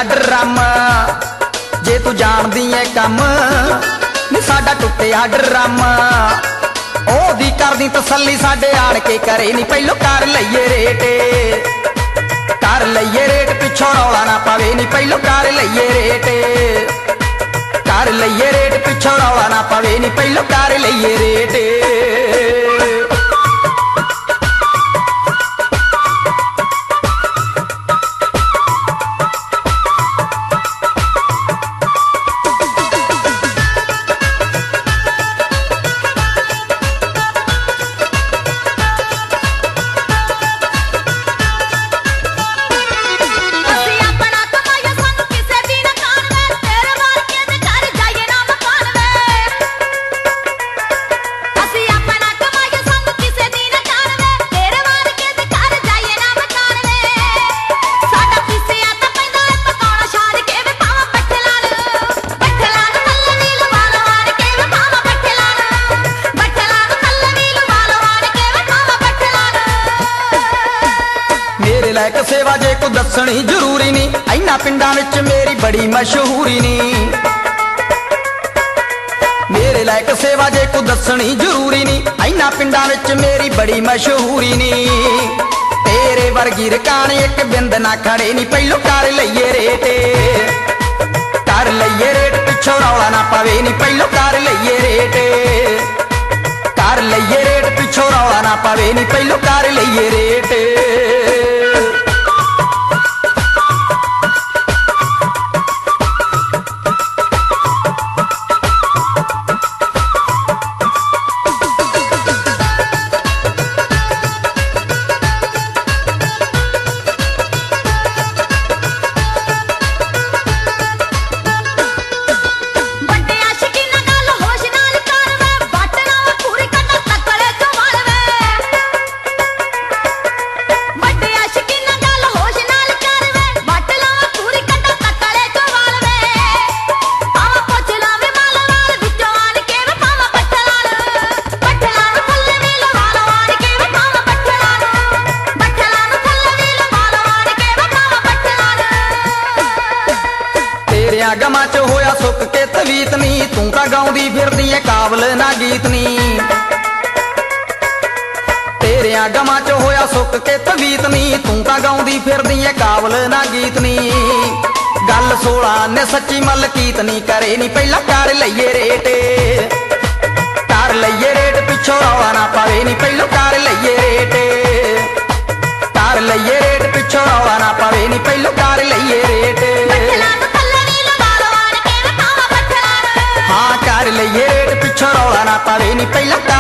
Drum जे तू जानदी है कम नी साडा टुटिया ड्रम ओदी करदी तसल्ली साडे आण के करे नी पहलो कर लईए रेट पिछों रौला ना पवे नी पहलो कर लईए रेट पिछों रौला ना पवे नी पहलो कर लईए रेट। लैक सेवा जे को दसनी जरूरी नी इन्हां पिंडां विच मेरी बड़ी मशहूरी नी मेरे लायक सेवा जे को दसनी जरूरी नी इन्हां पिंडां विच मेरी बड़ी मशहूरी नी तेरे वर्गी रकान एक बिंद ना खड़े नी पहलो कर लईए रेट पिछों रौला ना पवे नी पहलो कर लईए रेट पिछों रौला ना पवे नी पहलो कर लईए रेट। गमा च होया सुक के तवीत नी तू तां गाउंदी फिरदी है काबल ना गीत नी तेरिया गमा च होया सुक के तवीत नी तू तां गाउंदी फिरदी है काबल ना गीत नी गल 16 ने सच्ची मलकीत नी करे नी पहला कर लईए रेट पिछों रौला ना पवे नी पहलो कर लईए रेट पिछों रौला ना पवे नी पहलो कर लईए रेट हाँ कर लईए रेट पिछों रौला ना पवे नी पहला